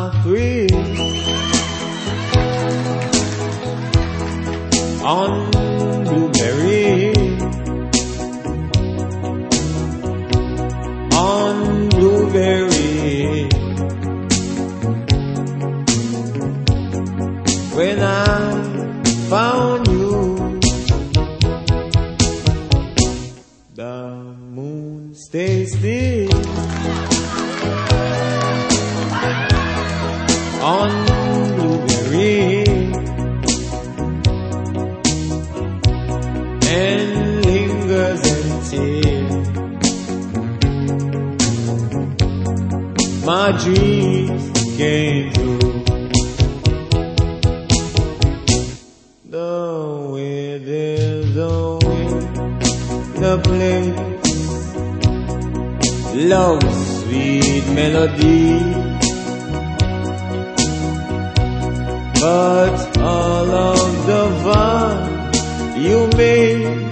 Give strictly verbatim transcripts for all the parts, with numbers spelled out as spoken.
my thrill on Blueberry, on Blueberry. When I found you, the moon stays still on Blueberry and lingers until my dreams came true. The way there's a way, the place, love's sweet melody. But all of the fun you made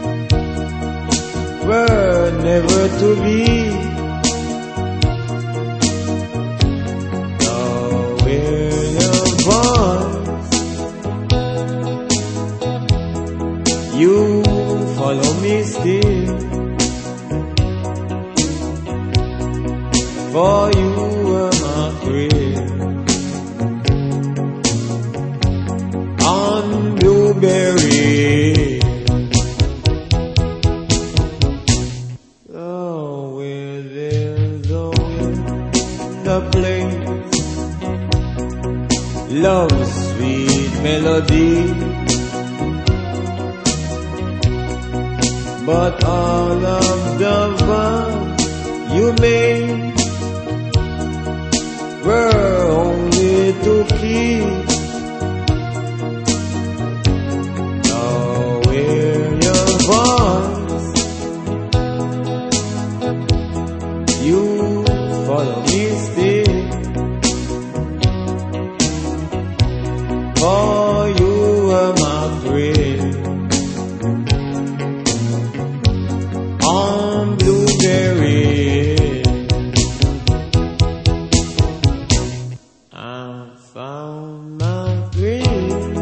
were never to be. The way your voice, you follow me still, for you were my thrill. On Blueberry, oh, where there's a wind, the place, love's sweet melody. But all of the vows you made were only to keep. You follow me still, for you are my thrill. On Blueberry, I found my thrill.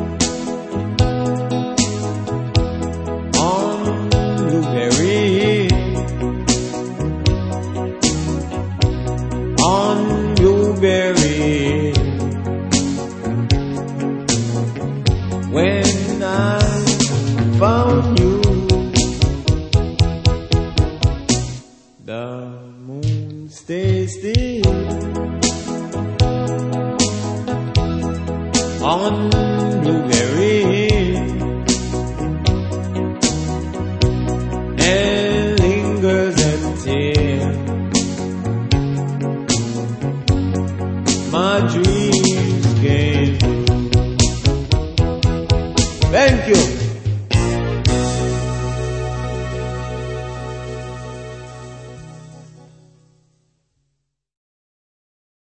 On Blueberry, on Blueberry, when I found you, the moon stays still on Blueberry and lingers until my dreams came true. Thank you.